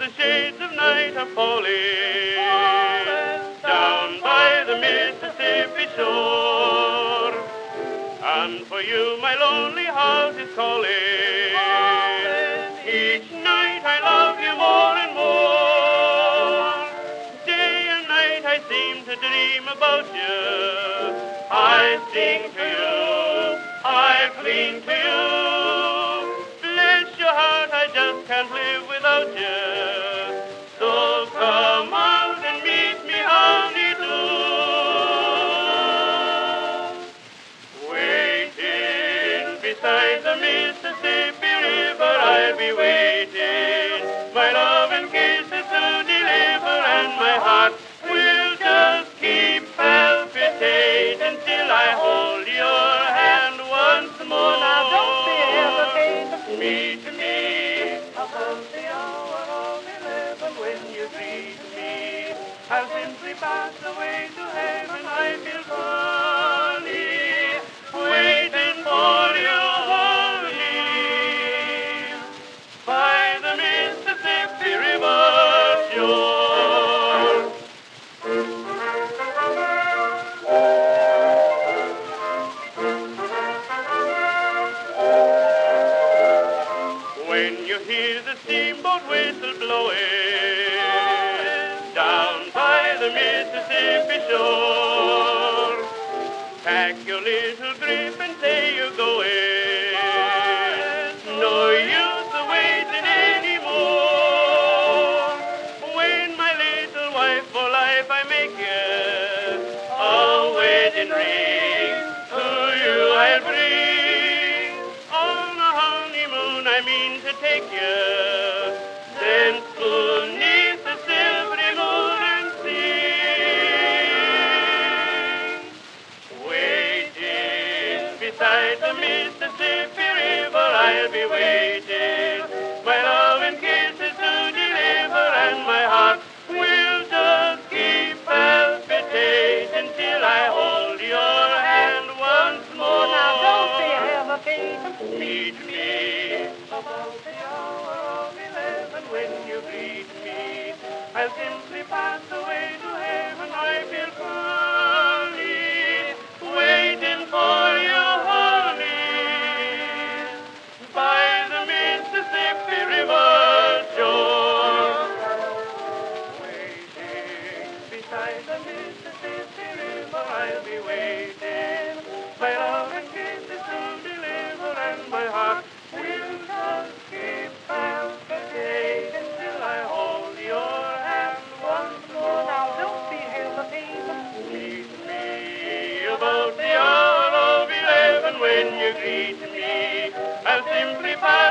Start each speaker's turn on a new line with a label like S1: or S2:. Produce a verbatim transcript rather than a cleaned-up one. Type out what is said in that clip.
S1: the shades of night are falling, down by the Mississippi shore. And for you my lonely heart is calling. Each night I love you more and more. Day and night I seem to dream about you. I sing to you, I cling to you. Bless your heart, I just can't live without you. So come out and meet me, honey, do. Waiting beside the Mississippi River, I'll be waiting. My love and kisses to deliver, and my heart will just keep palpitating till I hold your hand once more.
S2: Now don't be hesitating.
S1: Meet me about the hour of eleven when you greet me. I'll simply pass away to heaven. I feel funny waiting for you, honey, by the Mississippi River shore. When you hear the steamboat whistle blowing down by the Mississippi shore, pack your little grip and say you're going. No use of waiting anymore. When my little wife for life I make you a wedding ring, to you I'll bring. On a honeymoon I mean to take you, then beneath the silvery moon and sing. Waiting beside the Mississippi River, I'll be waiting. My love and kisses to deliver, and my heart will just keep palpitating till I hold your hand once more.
S2: Now don't be hesitating.
S1: Meet me about the hour of eleven when you greet me. I'll simply pass away to heaven. I feel funny waiting for you, honey, by the Mississippi River shore. Waiting beside the Mississippi River, I'll be waiting. My love and kisses to deliver, and my heart will just keep palpitating till I hold your hand once more.
S2: Now don't be hesitating.
S1: Meet me about the hour of eleven when you greet me. I'll simply pass